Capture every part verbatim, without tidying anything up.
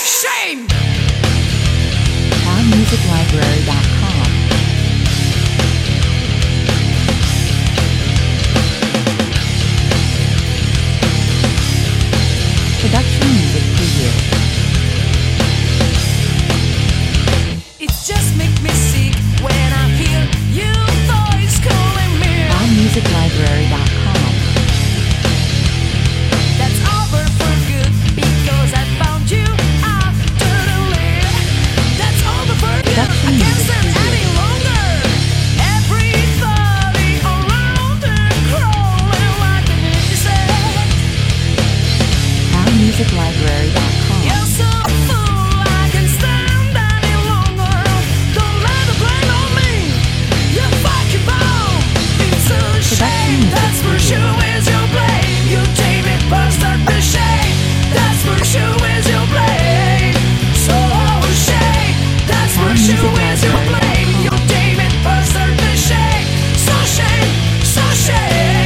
shame. Sound Music Library dot com. Production Music Preview. It just makes me sick when I hear your voice calling me. Sound Music Library dot com. That's over for good because I found you after the lead. That's over for good. I can't stand any longer. Everybody around and crawling like an insect. Sound Music Library dot com. You're so full, I can't stand any longer. Don't let the blame on me. You fucking bomb. It's a shame. That's for sure is your blame. You take me past the shame. That's for sure is your blame. So shame. That's for sure is your blame. You take me past the shame. So shame. So shame.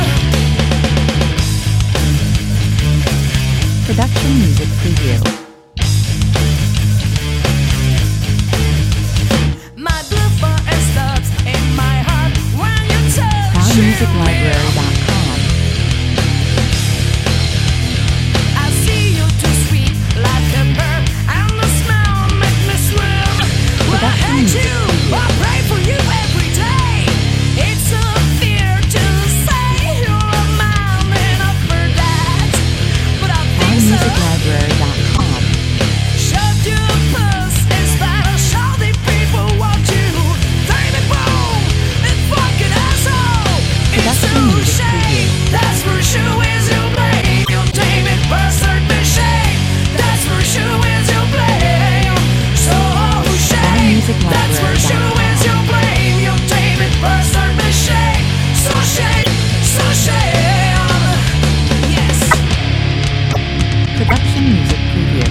Production Music Preview. My blue fire stops in my heart when you touch Sound Music me. Library dot com. I see you too sweet like a bird, and the smell make me swim. Well, I hate you, I pray for you every day. It's a fear to say you're a man enough for that, but I Sound think Music so. Library dot com. Shut your puss, it's better show the people what you think it wrong. And fucking asshole, it's Production so Music shame. That's for sure is your blame. You take me past the shame. That's for sure is your blame. So shame. Music That's for Library dot sure com. is your blame. You take me past the shame. So shame. So shame. Yes. Production Music Preview.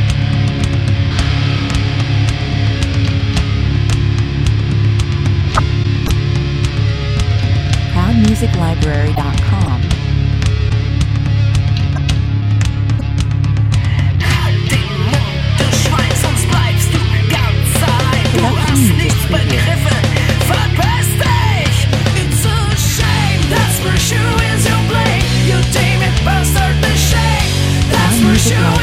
Sound Music Library dot com. Den Mund des Schweigens, sonst bleibst du ganz allein. Du hast nichts begriffen, verpiss dich. It's a shame, that's for sure is your blame. You take me past the shame. That's for sure